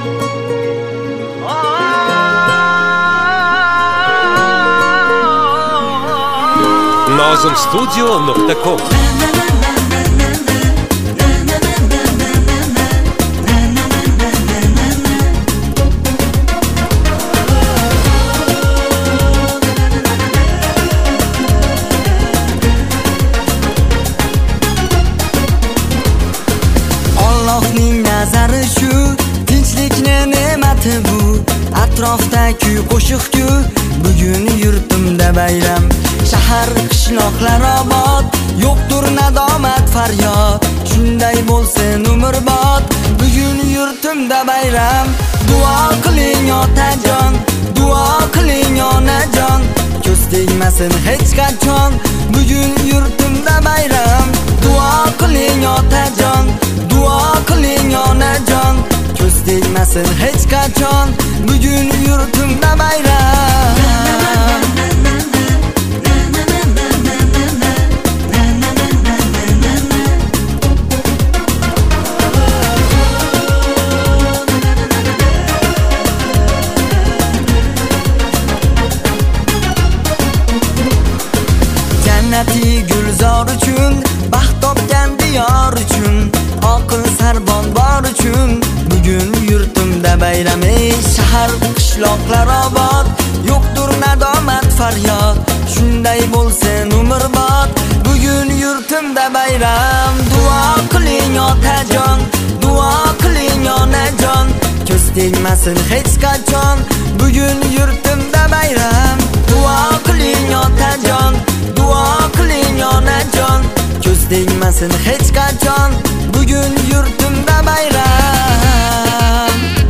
Nozimstudio.com Allohning nazari shu, tinchlikni ne'mati bu. Atrofda kuy qo'shiq-ku, bugun yurtimda bayram. Shahar qishloqlar obod, yo'qdir nadomat faryod. Shunday bo'lsin umrbod, bugun yurtimda bayram. Duo qiling otajon, duo qiling onajon, ko'z tegmasin hech qachon, bugun yurtimda bayram. Duo qiling otajon, duo qiling onajon, ko'z tegmasin hech qachon, bugun yurtimda bayram. Jannati gulzor uchun, baxt topgan diyor uchun, oqil sarbon bor uchun, bugun yurtimda bayram. Shahar qishloqlar obod, yo'qdir nadomat faryod. Shunday bo'lsin umrbod, bugun yurtimda bayram. Duo qiling otajon, duo qiling onajon, ko'z tegmasin hech qachon, bugun yurtimda bayram. Duo qiling otajon, duo qiling onajon, ko'z tegmasin hech qachon, bugun yurtimda bayram.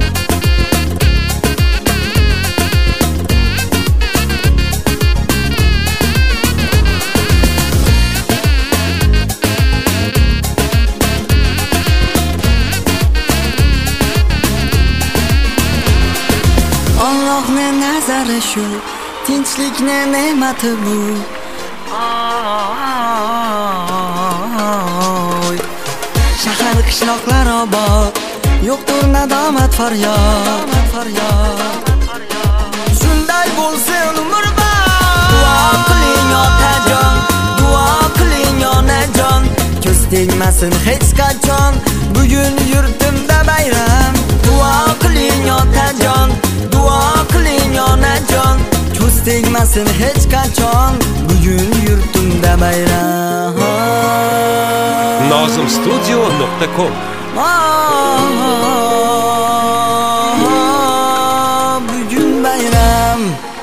Allohning nazari shu, tinchlikni ne'mati bu. Shahar qishloqlar obod, yo'qdir nadomat faryod. Shunday bo'lsin umrbod. Duo qiling otajon, duo qiling onajon, ko'z tegmasin hech qachon, bugun yurtimda bayram. Duo qiling otajon, duo qiling onajon, ko'z tegmasin hech qachon, bugun yurtimda bayram. Nozimstudio.com Bugun bayram.